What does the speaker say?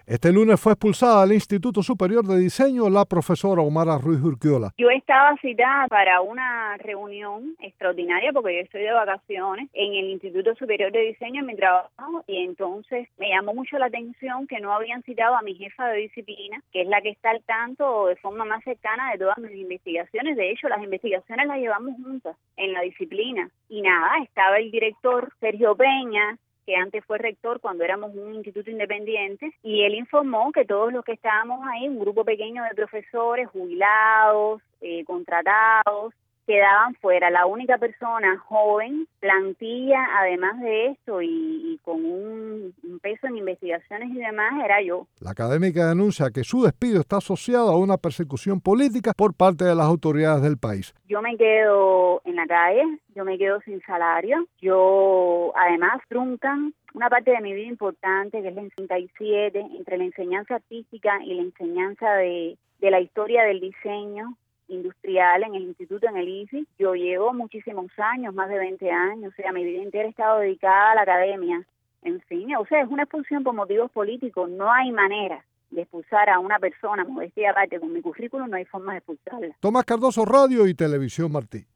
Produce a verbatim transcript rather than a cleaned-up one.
Este lunes fue expulsada del Instituto Superior de Diseño la profesora Omara Ruiz Urquiola. Yo estaba citada para una reunión extraordinaria porque yo estoy de vacaciones en el Instituto Superior de Diseño en mi trabajo y entonces me llamó mucho la atención que no habían citado a mi jefa de disciplina, que es la que está al tanto de forma más cercana de todas mis investigaciones. De hecho, las investigaciones las llevamos juntas en la disciplina. Y nada, estaba el director Sergio Peña, que antes fue rector cuando éramos un instituto independiente, y él informó que todos los que estábamos ahí, un grupo pequeño de profesores, jubilados, eh, contratados, quedaban fuera. La única persona joven, plantilla, además de esto, y, y con un, un peso en investigaciones y demás, era yo. La académica denuncia que su despido está asociado a una persecución política por parte de las autoridades del país. Yo me quedo en la calle, yo me quedo sin salario, yo además truncan una parte de mi vida importante, que es la treinta y siete, entre la enseñanza artística y la enseñanza de, de la historia del diseño industrial en el instituto, en el I F I. Yo llevo muchísimos años, más de veinte años, o sea, mi vida entera he estado dedicada a la academia. En fin, o sea, es una expulsión por motivos políticos. No hay manera de expulsar a una persona, modestia aparte, con mi currículum no hay forma de expulsarla. Tomás Cardoso, Radio y Televisión Martí.